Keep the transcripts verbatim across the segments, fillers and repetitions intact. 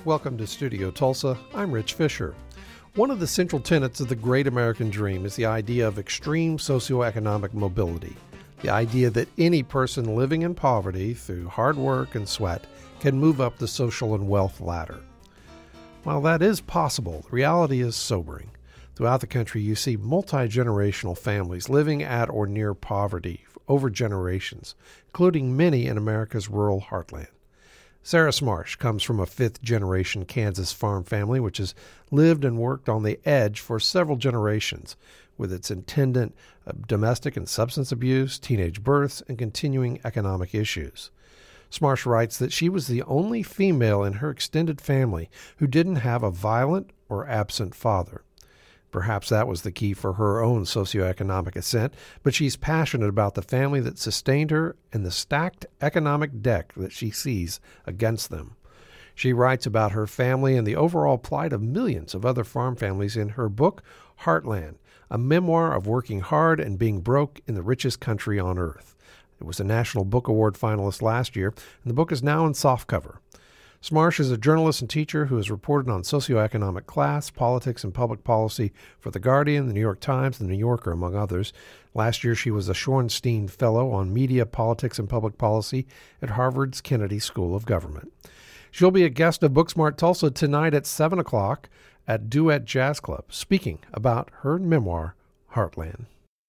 Welcome to Studio Tulsa. I'm Rich Fisher. One of the central tenets of the great American dream is the idea of extreme socioeconomic mobility. The idea that any person living in poverty through hard work and sweat can move up the social and wealth ladder. While that is possible, the reality is sobering. Throughout the country, you see multi-generational families living at or near poverty over generations, including many in America's rural heartland. Sarah Smarsh comes from a fifth-generation Kansas farm family which has lived and worked on the edge for several generations, with its attendant uh, domestic and substance abuse, teenage births, and continuing economic issues. Smarsh writes that she was the only female in her extended family who didn't have a violent or absent father. Perhaps that was the key for her own socioeconomic ascent, but she's passionate about the family that sustained her and the stacked economic deck that she sees against them. She writes about her family and the overall plight of millions of other farm families in her book, Heartland, a memoir of working hard and being broke in the richest country on earth. It was a National Book Award finalist last year, and the book is now in softcover. Smarsh is a journalist and teacher who has reported on socioeconomic class, politics, and public policy for The Guardian, The New York Times, and The New Yorker, among others. Last year, she was a Shorenstein Fellow on Media, Politics, and Public Policy at Harvard's Kennedy School of Government. She'll be a guest of Booksmart Tulsa tonight at seven o'clock at Duet Jazz Club, speaking about her memoir, Heartland.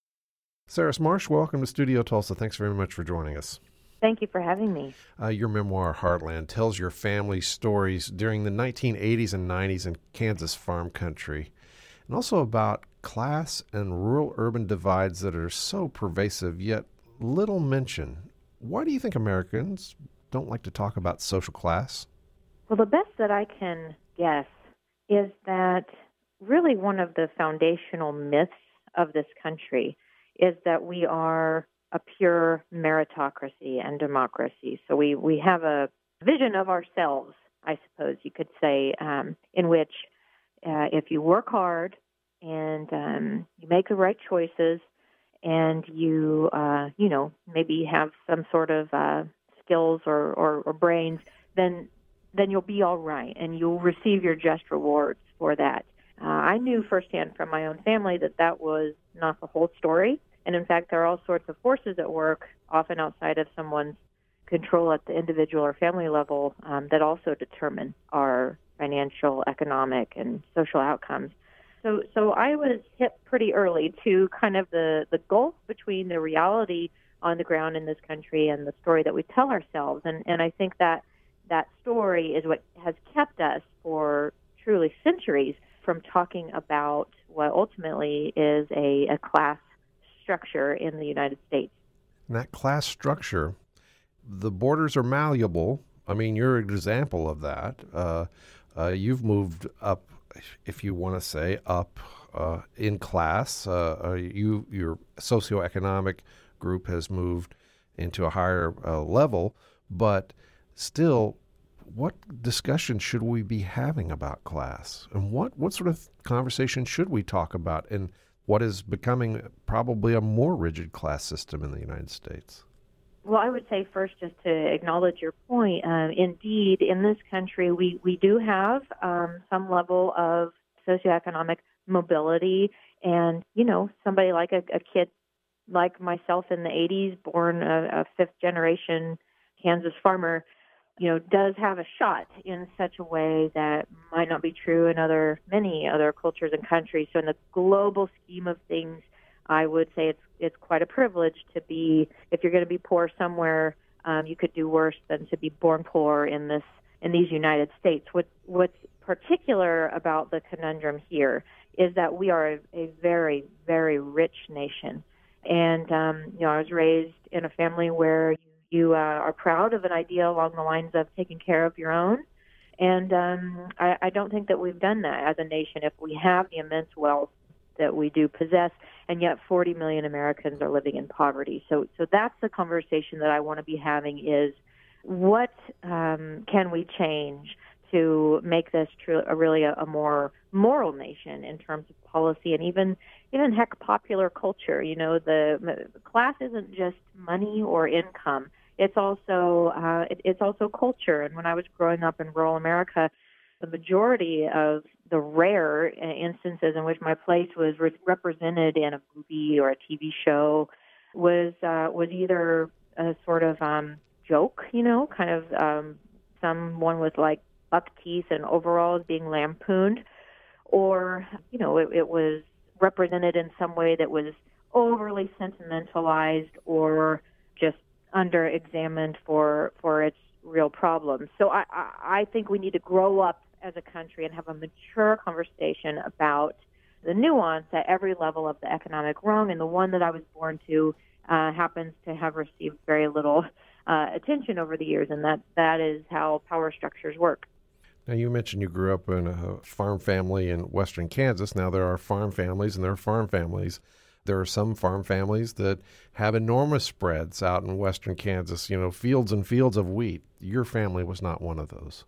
Sarah Smarsh, welcome to Studio Tulsa. Thanks very much for joining us. Thank you for having me. Uh, your memoir, Heartland, tells your family's stories during the nineteen eighties and nineties in Kansas farm country, and also about class and rural-urban divides that are so pervasive, yet little mentioned. Why do you think Americans don't like to talk about social class? Well, the best that I can guess is that really one of the foundational myths of this country is that we are a pure meritocracy and democracy. So we, we have a vision of ourselves, I suppose you could say, um, in which uh, if you work hard and um, you make the right choices and you, uh, you know, maybe have some sort of uh, skills or, or, or brains, then then you'll be all right and you'll receive your just rewards for that. Uh, I knew firsthand from my own family that that was not the whole story. And in fact, there are all sorts of forces at work, often outside of someone's control at the individual or family level, um, that also determine our financial, economic, and social outcomes. So so I was hit pretty early to kind of the, the gulf between the reality on the ground in this country and the story that we tell ourselves. And, and I think that that story is what has kept us for truly centuries from talking about what ultimately is a, a class structure in the United States. And that class structure, the borders are malleable. I mean, you're an example of that. Uh, uh, you've moved up, if you want to say, up uh, in class. Uh, uh, you your socioeconomic group has moved into a higher uh, level, but still, what discussion should we be having about class? And what, what sort of conversation should we talk about in what is becoming probably a more rigid class system in the United States? Well, I would say first, just to acknowledge your point, uh, indeed, in this country, we, we do have um, some level of socioeconomic mobility. And, you know, somebody like a, a kid like myself in the eighties, born a, a fifth-generation Kansas farmer, you know, does have a shot in such a way that might not be true in other many other cultures and countries. So in the global scheme of things, I would say it's it's quite a privilege to be, if you're going to be poor somewhere, um, you could do worse than to be born poor in this in these United States. What what's particular about the conundrum here is that we are a, a very, very rich nation. And, um, you know, I was raised in a family where you You uh, are proud of an idea along the lines of taking care of your own. And um, I, I don't think that we've done that as a nation if we have the immense wealth that we do possess, and yet forty million Americans are living in poverty. So so that's the conversation that I want to be having is what um, can we change to make this true, a really a, a more moral nation in terms of policy and even even heck popular culture. You know, the, the class isn't just money or income. It's also uh, it, it's also culture. And when I was growing up in rural America, The majority of the rare uh, instances in which my place was re- represented in a movie or a T V show was uh, was either a sort of um, joke, you know, kind of um, someone with like buck teeth and overalls being lampooned, or you know, it, it was represented in some way that was overly sentimentalized or just under-examined for for its real problems. So I, I, I think we need to grow up as a country and have a mature conversation about the nuance at every level of the economic rung, and the one that I was born to uh, happens to have received very little uh, attention over the years, and that that is how power structures work. Now, you mentioned you grew up in a farm family in western Kansas. Now, there are farm families and there are farm families. There are some farm families that have enormous spreads out in western Kansas, you know, fields and fields of wheat. Your family was not one of those.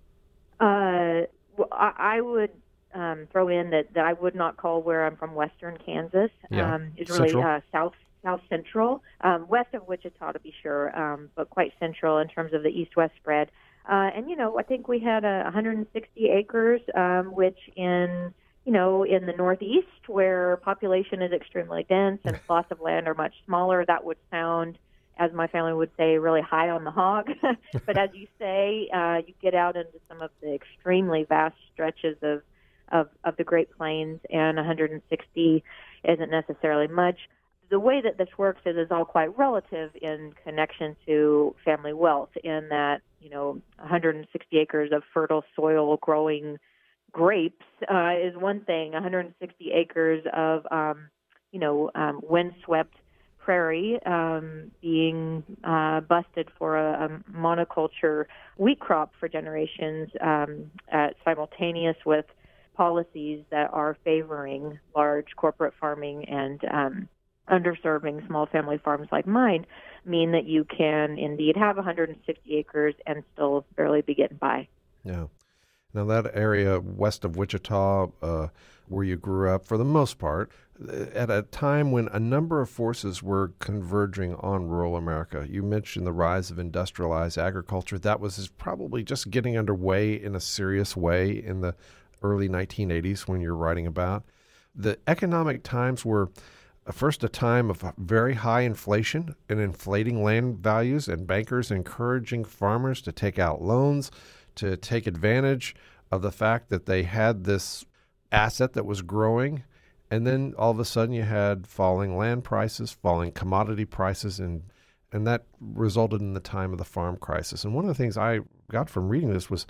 Uh, well, I, I would um, throw in that, that I would not call where I'm from western Kansas. Yeah. Um, it's really Central? uh, south south central, um, west of Wichita to be sure, um, but quite central in terms of the east-west spread. Uh, and, you know, I think we had uh, one hundred sixty acres, um, which in, you know, in the Northeast, where population is extremely dense and plots of land are much smaller, that would sound, as my family would say, really high on the hog. But as you say, uh, you get out into some of the extremely vast stretches of, of, of the Great Plains, and one hundred sixty isn't necessarily much. The way that this works is, is all quite relative in connection to family wealth, in that, you know, one hundred sixty acres of fertile soil growing grapes uh, is one thing. one hundred sixty acres of, um, you know, um, windswept prairie um, being uh, busted for a, a monoculture wheat crop for generations, um, uh, simultaneous with policies that are favoring large corporate farming and um, underserving small family farms like mine, mean that you can indeed have one hundred sixty acres and still barely be getting by. Yeah. Now, that area west of Wichita, uh, where you grew up, for the most part, at a time when a number of forces were converging on rural America. You mentioned the rise of industrialized agriculture. That was probably just getting underway in a serious way in the early nineteen eighties when you're writing about. The economic times were first a time of very high inflation and inflating land values, and bankers encouraging farmers to take out loans to take advantage of the fact that they had this asset that was growing. And then all of a sudden you had falling land prices, falling commodity prices, and and that resulted in the time of the farm crisis. And one of the things I got from reading this was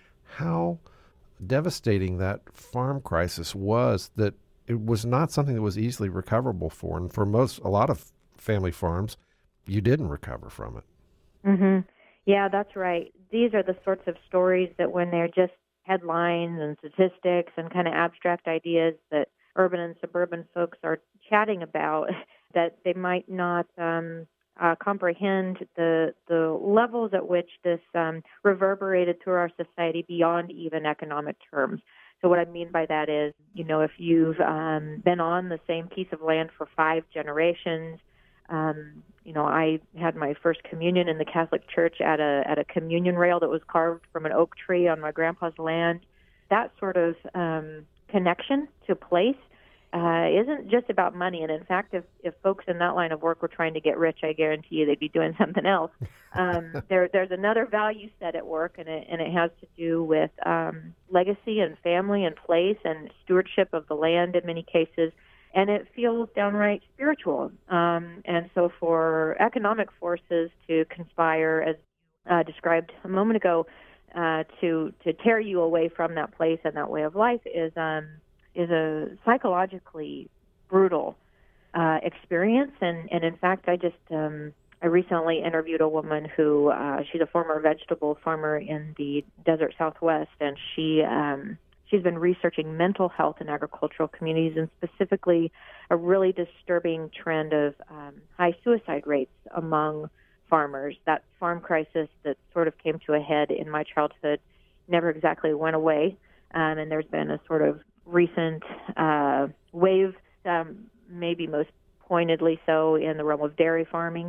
how devastating that farm crisis was, that it was not something that was easily recoverable for. And for most, a lot of family farms, you didn't recover from it. Mm-hmm. Yeah, that's right. These are the sorts of stories that when they're just headlines and statistics and kind of abstract ideas that urban and suburban folks are chatting about, that they might not um, uh, comprehend the the levels at which this um, reverberated through our society beyond even economic terms. So what I mean by that is, you know, if you've um, been on the same piece of land for five generations, um, you know, I had my first communion in the Catholic Church at a at a communion rail that was carved from an oak tree on my grandpa's land. That sort of um, connection to place uh, isn't just about money. And in fact, if, if folks in that line of work were trying to get rich, I guarantee you they'd be doing something else. Um, there, there's another value set at work, and it, and it has to do with um, legacy and family and place and stewardship of the land in many cases. And it feels downright spiritual. Um, and so for economic forces to conspire, as uh, described a moment ago, uh, to to tear you away from that place and that way of life is um, is a psychologically brutal uh, experience. And, and in fact, I just um, I recently interviewed a woman who uh, she's a former vegetable farmer in the desert Southwest, and she um, she's been researching mental health in agricultural communities, and specifically a really disturbing trend of um, high suicide rates among farmers. That farm crisis that sort of came to a head in my childhood never exactly went away, um, and there's been a sort of recent uh, wave, um, maybe most pointedly so in the realm of dairy farming.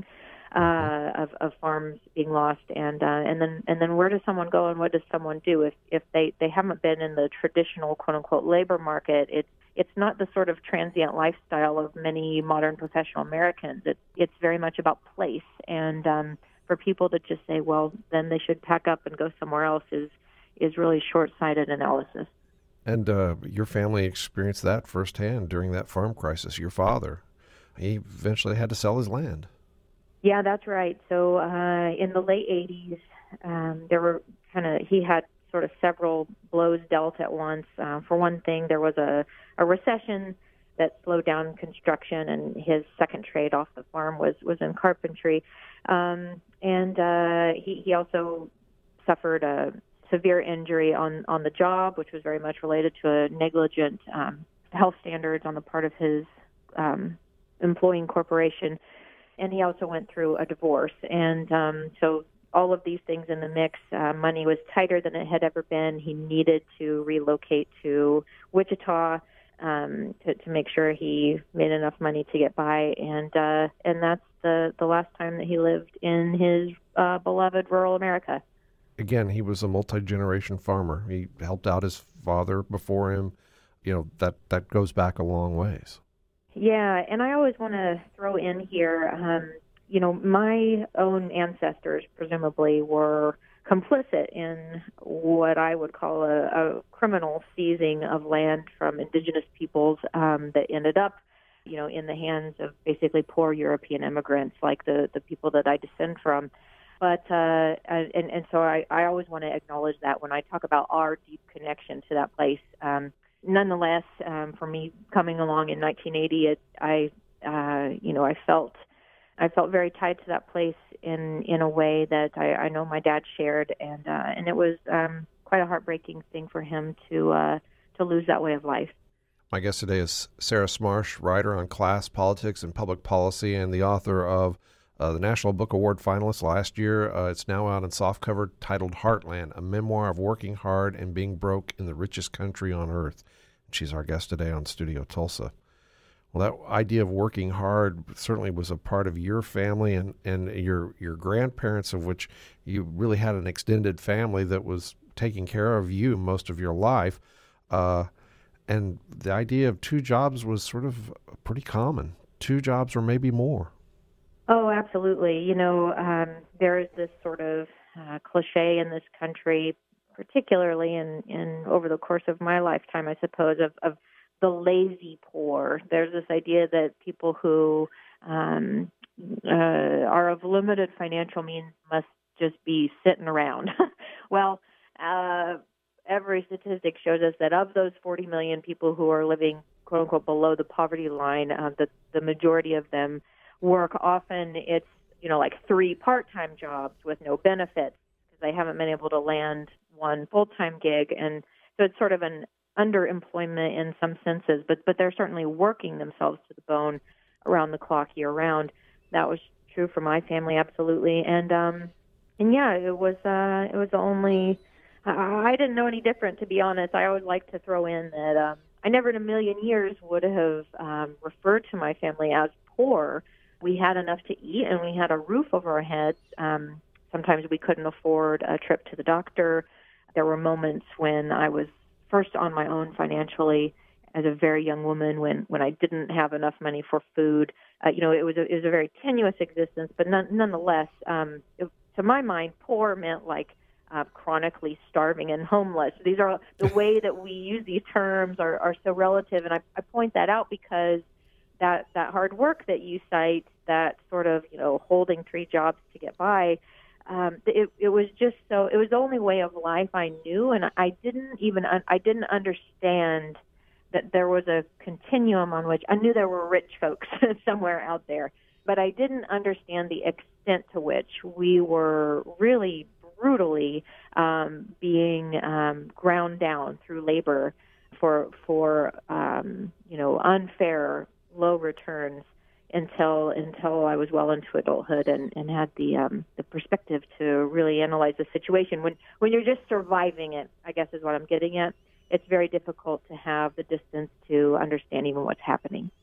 uh, of, of farms being lost, and uh, and then and then where does someone go, and what does someone do if if they, they haven't been in the traditional quote unquote labor market? It's it's not the sort of transient lifestyle of many modern professional Americans. It's it's very much about place, and um, for people to just say, well, then they should pack up and go somewhere else is is really short-sighted analysis. And uh, your family experienced that firsthand during that farm crisis. Your father, he eventually had to sell his land. Yeah, that's right. So uh, in the late eighties, um, there were kind of, he had sort of several blows dealt at once. Uh, for one thing, there was a, a recession that slowed down construction, and his second trade off the farm was, was in carpentry. Um, and uh, he, he also suffered a severe injury on, on the job, which was very much related to a negligent um, health standards on the part of his um, employing corporation. And he also went through a divorce. And um, so all of these things in the mix, uh, money was tighter than it had ever been. He needed to relocate to Wichita um, to, to make sure he made enough money to get by. And uh, and that's the, the last time that he lived in his uh, beloved rural America. Again, he was a multi-generation farmer. He helped out his father before him. You know, that, that goes back a long ways. Yeah, and I always want to throw in here, um, you know, my own ancestors presumably were complicit in what I would call a, a criminal seizing of land from indigenous peoples um, that ended up, you know, in the hands of basically poor European immigrants like the, the people that I descend from. But, uh, and, and so I, I always want to acknowledge that when I talk about our deep connection to that place. Um, Nonetheless, um, for me coming along in nineteen eighty, it, I, uh, you know, I felt, I felt very tied to that place in, in a way that I, I know my dad shared, and uh, and it was um, quite a heartbreaking thing for him to uh, to lose that way of life. My guest today is Sarah Smarsh, writer on class, politics, and public policy, and the author of uh, the National Book Award finalist last year. Uh, it's now out in softcover, titled Heartland, a memoir of working hard and being broke in the richest country on earth. She's our guest today on Studio Tulsa. Well, that idea of working hard certainly was a part of your family and, and your your grandparents, of which you really had an extended family that was taking care of you most of your life. Uh, and the idea of two jobs was sort of pretty common. Two jobs or maybe more. Oh, absolutely. You know, um, there is this sort of uh, cliche in this country, particularly in, in over the course of my lifetime, I suppose, of, of the lazy poor. There's this idea that people who um, uh, are of limited financial means must just be sitting around. Well, uh, every statistic shows us that of those forty million people who are living, quote unquote, below the poverty line, uh, the, the majority of them work. Often it's, you know, like three part-time jobs with no benefits because they haven't been able to land one full-time gig. And so it's sort of an underemployment in some senses, but but they're certainly working themselves to the bone around the clock year round. That was true for my family, absolutely. And um and yeah, it was uh it was the only I, I didn't know any different, to be honest. I always like to throw in that um I never in a million years would have um referred to my family as poor. We had enough to eat and we had a roof over our heads. Um sometimes we couldn't afford a trip to the doctor. There were moments when I was first on my own financially as a very young woman, when, when I didn't have enough money for food. Uh, you know, it was a, it was a very tenuous existence, but none, nonetheless, um, it, to my mind, poor meant like uh, chronically starving and homeless. These are the way that we use these terms are, are so relative, and I, I point that out because that that hard work that you cite, that sort of, you know, holding three jobs to get by. Um, it, it was just so, it was the only way of life I knew, and I didn't even, I didn't understand that there was a continuum on which, I knew there were rich folks somewhere out there, but I didn't understand the extent to which we were really brutally um, being um, ground down through labor for, for um, you know, unfair, low returns. Until until I was well into adulthood and, and had the um, the perspective to really analyze the situation. When when you're just surviving it, I guess is what I'm getting at. It's very difficult to have the distance to understand even what's happening.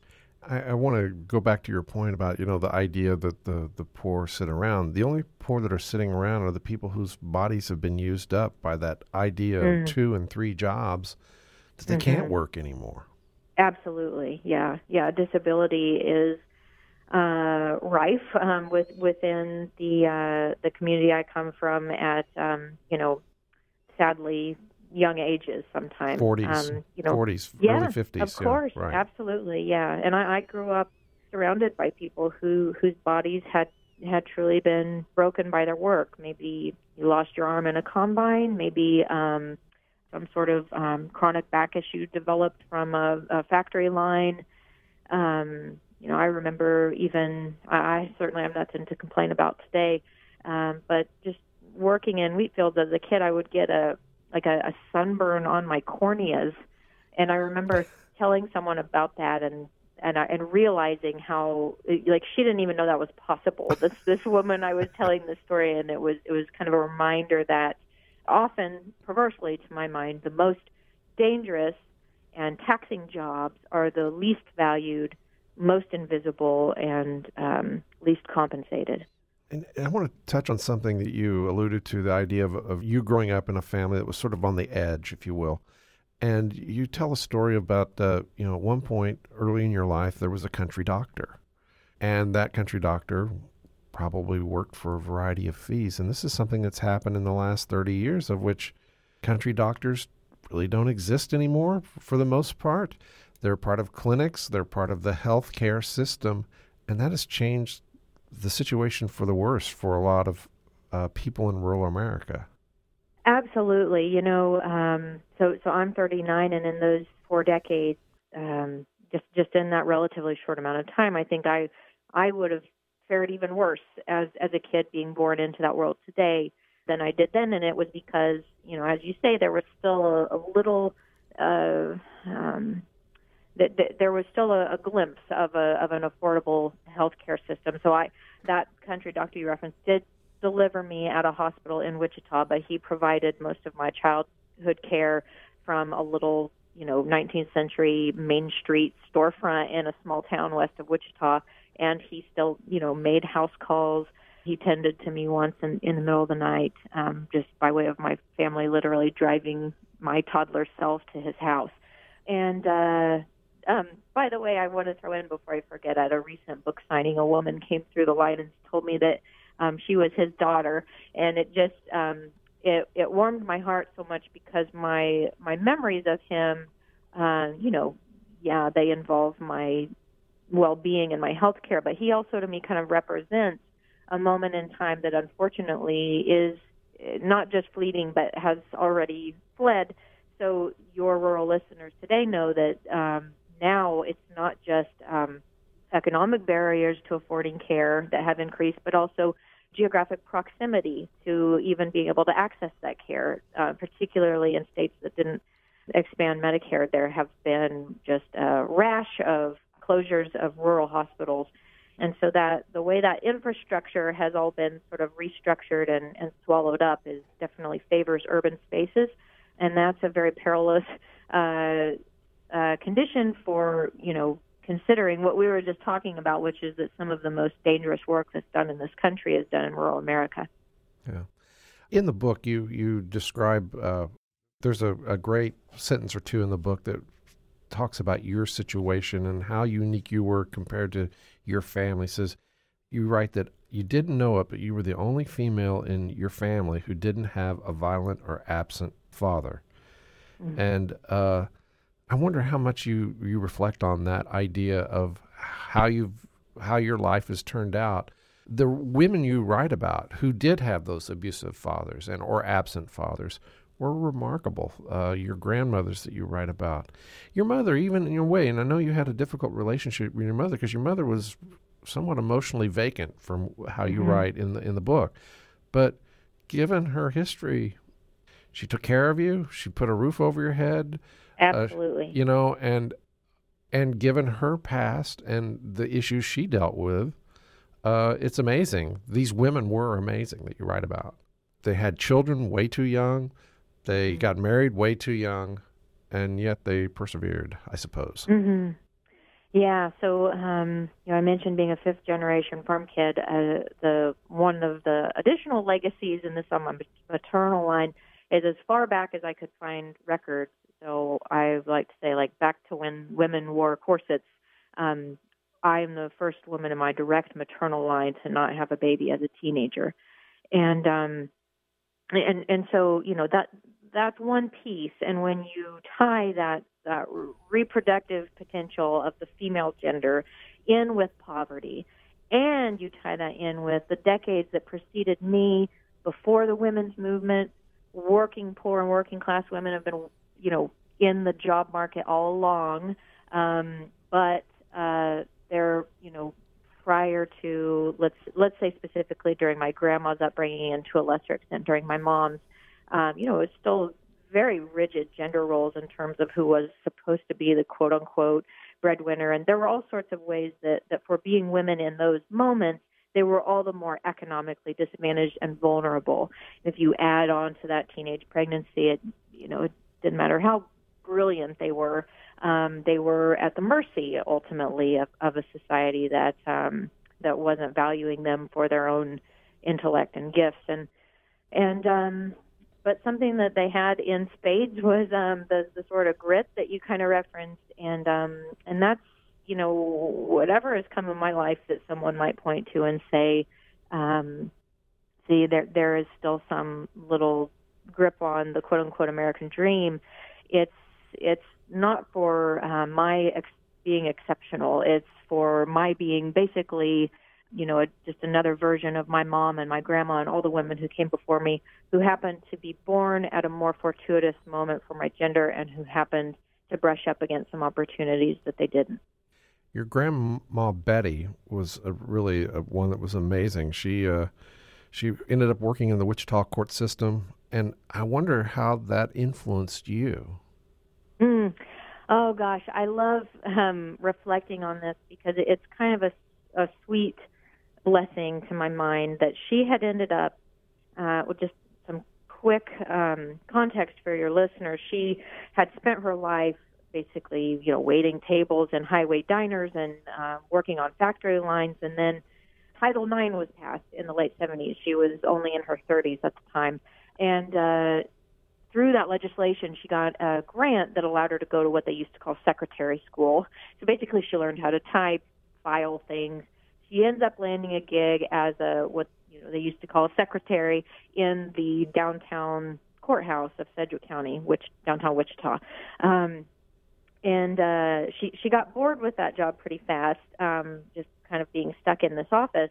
I, I want to go back to your point about, you know, the idea that the, the poor sit around. The only poor that are sitting around are the people whose bodies have been used up by that idea Mm. of two and three jobs that they Mhm. can't work anymore. Absolutely, yeah, yeah. Disability is uh, rife um, with within the uh, the community I come from. At um, you know, sadly, young ages sometimes. forties, Um, you know, forties, yeah, early fifties. of course, Yeah, right. absolutely, yeah. And I, I grew up surrounded by people who whose bodies had had truly been broken by their work. Maybe you lost your arm in a combine. Maybe um, some sort of um, chronic back issue developed from a, a factory line. Um, you know, I remember even, I, I certainly have nothing to complain about today, um, but just working in wheat fields as a kid, I would get a like a, a sunburn on my corneas, and I remember telling someone about that and and I, and realizing how, like, she didn't even know that was possible. This this woman I was telling this story, and it was it was kind of a reminder that often, perversely to my mind, the most dangerous and taxing jobs are the least valued, most invisible, and um, least compensated. And I want to touch on something that you alluded to, the idea of, of you growing up in a family that was sort of on the edge, if you will. And you tell a story about, uh, you know, at one point early in your life, there was a country doctor. And that country doctor probably worked for a variety of fees. And this is something that's happened in the last thirty years, of which country doctors really don't exist anymore for the most part. They're part of clinics. They're part of the healthcare system. And that has changed the situation for the worse for a lot of uh, people in rural America. Absolutely. You know, um, so so I'm thirty-nine, and in those four decades, um, just just in that relatively short amount of time, I think I I would have fared even worse as as a kid being born into that world today than I did then. And it was because, you know, as you say, there was still a, a little, uh, um, that, that there was still a, a glimpse of a of an affordable healthcare system. So I that country doctor you referenced did deliver me at a hospital in Wichita, but he provided most of my childhood care from a little, you know, nineteenth century Main Street storefront in a small town west of Wichita. And he still, you know, made house calls. He tended to me once in, in the middle of the night, um, just by way of my family literally driving my toddler self to his house. And uh, um, by the way, I want to throw in before I forget, at a recent book signing, a woman came through the line and told me that um, she was his daughter, and it just um, it, it warmed my heart so much because my my memories of him, uh, you know, yeah, they involve my well-being and my health care, but he also to me kind of represents a moment in time that unfortunately is not just fleeting but has already fled. So your rural listeners today know that um, now it's not just um, economic barriers to affording care that have increased, but also geographic proximity to even being able to access that care, uh, particularly in states that didn't expand Medicare. There have been just a rash of closures of rural hospitals. And so that the way that infrastructure has all been sort of restructured and, and swallowed up is definitely favors urban spaces. And that's a very perilous uh, uh, condition for, you know, considering what we were just talking about, which is that some of the most dangerous work that's done in this country is done in rural America. Yeah. In the book, you, you describe, uh, there's a, a great sentence or two in the book that talks about your situation and how unique you were compared to your family. It says, you write that you didn't know it, but you were the only female in your family who didn't have a violent or absent father. Mm-hmm. And uh, I wonder how much you, you reflect on that idea of how you've how your life has turned out. The women you write about who did have those abusive fathers and or absent fathers were remarkable. Uh, your grandmothers that you write about. Your mother, even in your way, and I know you had a difficult relationship with your mother because your mother was somewhat emotionally vacant from how you mm-hmm. write in the in the book. But given her history, she took care of you. She put a roof over your head. Absolutely. Uh, you know, and and given her past and the issues she dealt with, uh, it's amazing. These women were amazing that you write about. They had children way too young. They got married way too young, and yet they persevered, I suppose. Mm-hmm. Yeah, so um, you know, I mentioned being a fifth generation farm kid. Uh, the one of the additional legacies in this on my maternal line is as far back as I could find records. So I like to say, like back to when women wore corsets. Um, I'm the first woman in my direct maternal line to not have a baby as a teenager, and um, and and so you know that that's one piece. And when you tie that that reproductive potential of the female gender in with poverty, and you tie that in with the decades that preceded me before the women's movement, working poor and working class women have been, you know, in the job market all along, um, but uh, they're, you know, prior to, let's let's say specifically during my grandma's upbringing and to a lesser extent during my mom's, um, you know, it's still very rigid gender roles in terms of who was supposed to be the quote-unquote breadwinner. And there were all sorts of ways that, that for being women in those moments, they were all the more economically disadvantaged and vulnerable. If you add on to that teenage pregnancy, it, you know, it didn't matter how brilliant they were, um, they were at the mercy, ultimately, of, of a society that um, that wasn't valuing them for their own intellect and gifts. And and um, but something that they had in spades was um, the the sort of grit that you kind of referenced, and um, and that's, you know, whatever has come in my life that someone might point to and say, um, see, there there is still some little grip on the quote unquote American dream. It's it's not for uh, my ex- being exceptional. It's for my being basically, you know, a, just another version of my mom and my grandma and all the women who came before me, who happened to be born at a more fortuitous moment for my gender and who happened to brush up against some opportunities that they didn't. Your grandma Betty was a really a, one that was amazing. She uh, she ended up working in the Wichita court system, and I wonder how that influenced you. Mm. Oh gosh, I love um, reflecting on this because it's kind of a, a sweet blessing to my mind that she had ended up uh, with just some quick um, context for your listeners. She had spent her life basically, you know, waiting tables in highway diners and uh, working on factory lines. And then Title nine was passed in the late seventies. She was only in her thirties at the time. And uh, through that legislation, she got a grant that allowed her to go to what they used to call secretary school. So basically, she learned how to type, file things. She ends up landing a gig as a what you know they used to call a secretary in the downtown courthouse of Sedgwick County, which downtown Wichita. Um, and uh, she she got bored with that job pretty fast, um, just kind of being stuck in this office.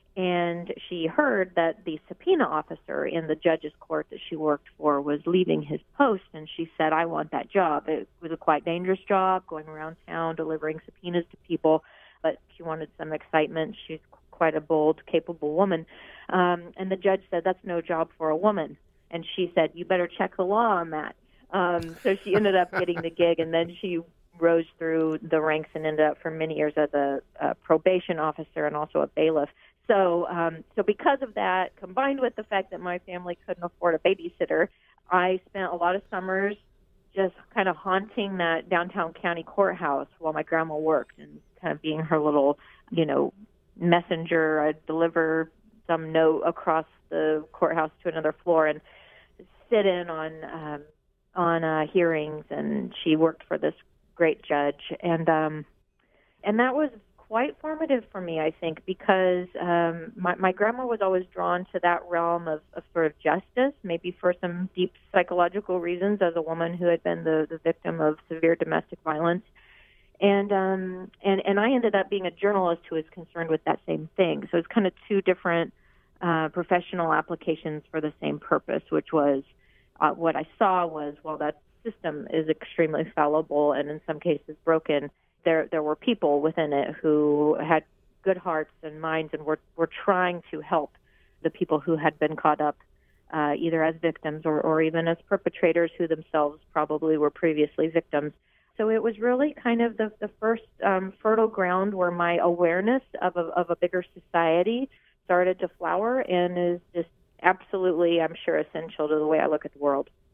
And she heard that the subpoena officer in the judge's court that she worked for was leaving his post, and she said, I want that job. It was a quite dangerous job, going around town delivering subpoenas to people, but she wanted some excitement. She's quite a bold, capable woman. Um, and the judge said, that's no job for a woman. And she said, you better check the law on that. Um, so she ended up getting the gig, and then she rose through the ranks and ended up for many years as a, a probation officer and also a bailiff. So, um, so because of that, combined with the fact that my family couldn't afford a babysitter, I spent a lot of summers just kind of haunting that downtown county courthouse while my grandma worked and kind of being her little, you know, messenger. I'd deliver some note across the courthouse to another floor and sit in on um, on uh, hearings. And she worked for this great judge, and um, and that was quite formative for me, I think, because um, my, my grandma was always drawn to that realm of, of sort of justice, maybe for some deep psychological reasons as a woman who had been the, the victim of severe domestic violence. And, um, and and I ended up being a journalist who was concerned with that same thing. So it's kind of two different uh, professional applications for the same purpose, which was uh, what I saw was, well, that system is extremely fallible and in some cases broken. There, there were people within it who had good hearts and minds and were, were trying to help the people who had been caught up uh, either as victims or, or even as perpetrators who themselves probably were previously victims. So it was really kind of the, the first um, fertile ground where my awareness of a, of a bigger society started to flower and is just absolutely, I'm sure, essential to the way I look at the world.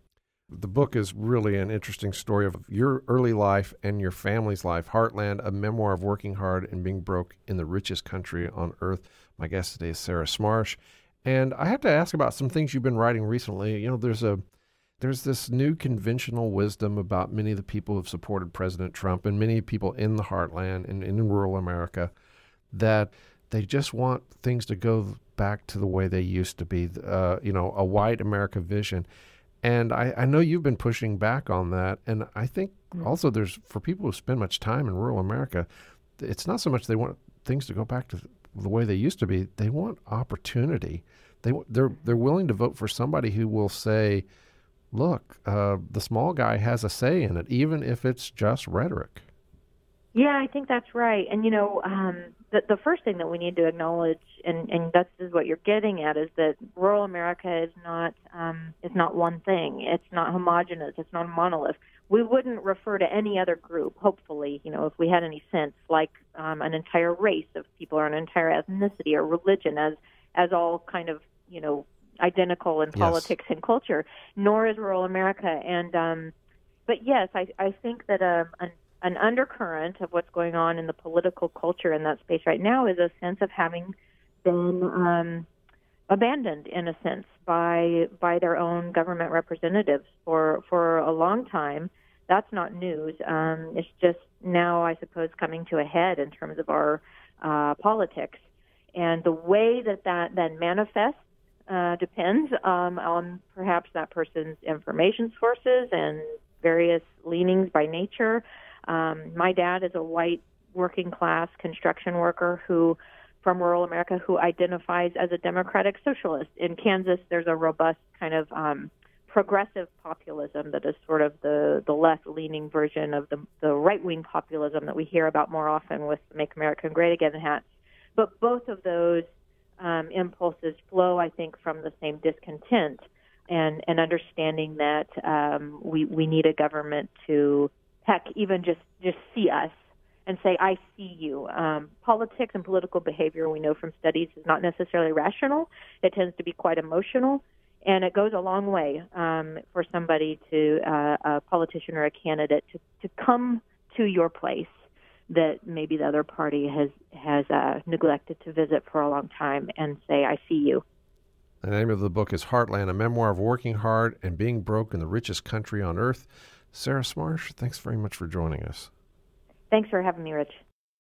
The book is really an interesting story of your early life and your family's life. Heartland, a memoir of working hard and being broke in the richest country on earth. My guest today is Sarah Smarsh. And I have to ask about some things you've been writing recently. You know, there's a there's this new conventional wisdom about many of the people who have supported President Trump and many people in the heartland and in rural America that they just want things to go back to the way they used to be, uh, you know, a white America vision. And I, I know you've been pushing back on that. And I think also there's, for people who spend much time in rural America, it's not so much they want things to go back to the way they used to be. They want opportunity. They, they're, they're willing to vote for somebody who will say, look, uh, the small guy has a say in it, even if it's just rhetoric. Yeah, I think that's right. And, you know, um, the, the first thing that we need to acknowledge, and, and that's is what you're getting at, is that rural America is not um, is not one thing. It's not homogenous. It's not a monolith. We wouldn't refer to any other group, hopefully, you know, if we had any sense, like um, an entire race of people or an entire ethnicity or religion as as all kind of, you know, identical in politics yes. and culture, nor is rural America. And um, but, yes, I, I think that uh, an An undercurrent of what's going on in the political culture in that space right now is a sense of having been um, abandoned, in a sense, by by their own government representatives for for a long time. That's not news. Um, it's just now, I suppose, coming to a head in terms of our uh, politics. And the way that that then manifests uh, depends um, on perhaps that person's information sources and various leanings by nature. Um, my dad is a white working class construction worker who, from rural America, who identifies as a democratic socialist. In Kansas, there's a robust kind of um, progressive populism that is sort of the, the left-leaning version of the, the right-wing populism that we hear about more often with Make America Great Again hats. But both of those um, impulses flow, I think, from the same discontent and, and understanding that um, we, we need a government to heck, even just, just see us and say, I see you. Um, politics and political behavior, we know from studies, is not necessarily rational. It tends to be quite emotional, and it goes a long way um, for somebody to, uh, a politician or a candidate, to, to come to your place that maybe the other party has, has uh, neglected to visit for a long time and say, I see you. The name of the book is Heartland, a memoir of working hard and being broke in the richest country on earth. Sarah Smarsh, thanks very much for joining us. Thanks for having me, Rich.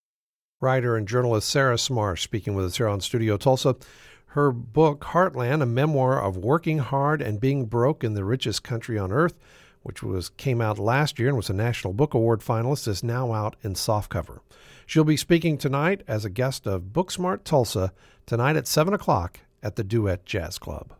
Writer and journalist Sarah Smarsh speaking with us here on Studio Tulsa. Her book, Heartland, a memoir of working hard and being broke in the richest country on earth, which was came out last year and was a National Book Award finalist, is now out in softcover. She'll be speaking tonight as a guest of Booksmart Tulsa, tonight at seven o'clock at the Duet Jazz Club.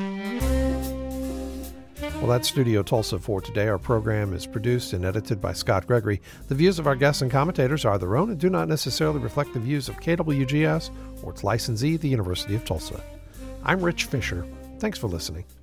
Well, that's Studio Tulsa for today. Our program is produced and edited by Scott Gregory. The views of our guests and commentators are their own and do not necessarily reflect the views of K W G S or its licensee, the University of Tulsa. I'm Rich Fisher. Thanks for listening.